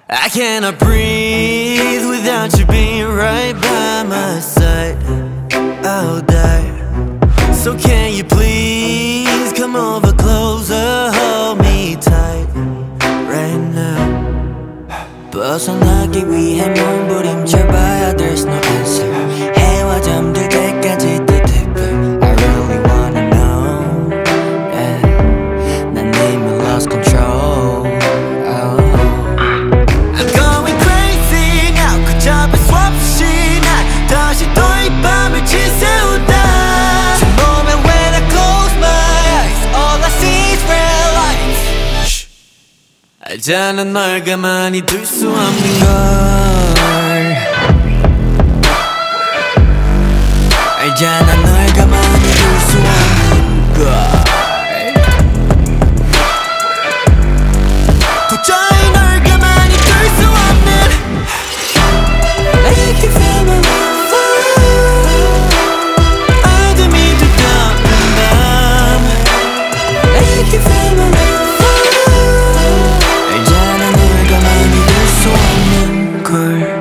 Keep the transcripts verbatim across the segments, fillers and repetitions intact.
I cannot breathe without you being right by my side. I'll die. So can you please come over closer, hold me tight right now. 벗어나기 위해 몸부림쳐봐야 there's no answer. 해와 잠들 때까지 더 deeper. I really wanna know. Yeah. 난 이미 lost control. Oh. I'm going crazy now. 걷잡을 수 없이 난 다시 또 이 밤을 지새우다. 제 몸에 when I close my eyes, all I see is red lights. 알잖아 널 가만히 둘 수 없는 걸. 알잖아 널 가만히 둘 수 없는 걸. 도저히 널 가만히 둘 수 없는. Make you feel my love. 어둠이 두꺼운 밤. Make you feel my love. 알잖아 널 가만히 둘 수 없는 걸.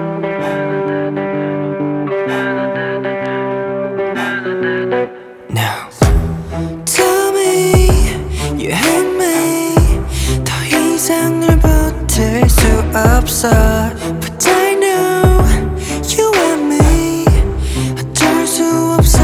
Now Tell me you hate me. 더 이상 널 버틸 수 없어. But I know you want me. 어쩔 수 없어.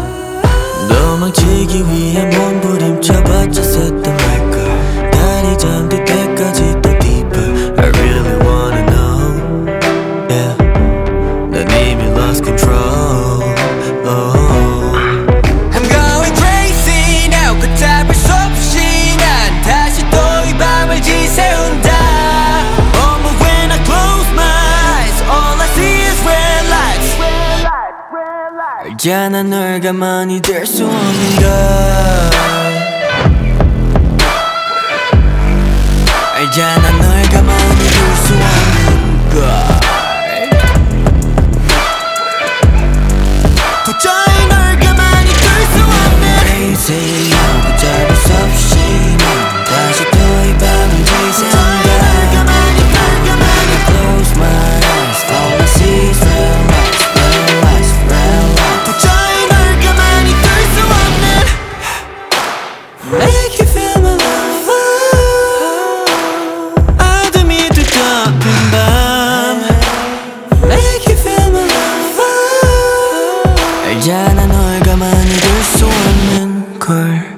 도망치기 위해 몸부림쳐봤자 샜단 말걸. 달이 잠들 때까지 더 deeper. I really wanna know. Yeah. 난 이미 lost control. Oh. I'm going crazy now. 걷잡을 수 없이 난 다시 또 이 밤을 지새운다. Oh, but when I close my eyes, all I see is red lights. 알잖아 널 가만히 둘 수 없는 걸. 알잖아 널 가만히 둘 수 없는 걸. 도저히 널 가만히 둘 수 없는. Crazy now 걷잡을 수 없이 난 다시 또 이 밤을 지새운다. Close my eyes, all I see is red lights, red lights, red lights. 도저히 널 가만히 둘 수 없는. Make you feel my love. 어둠이 두꺼운 밤. Make you feel my love. 알잖아 널 가만히 둘 수 없는 걸.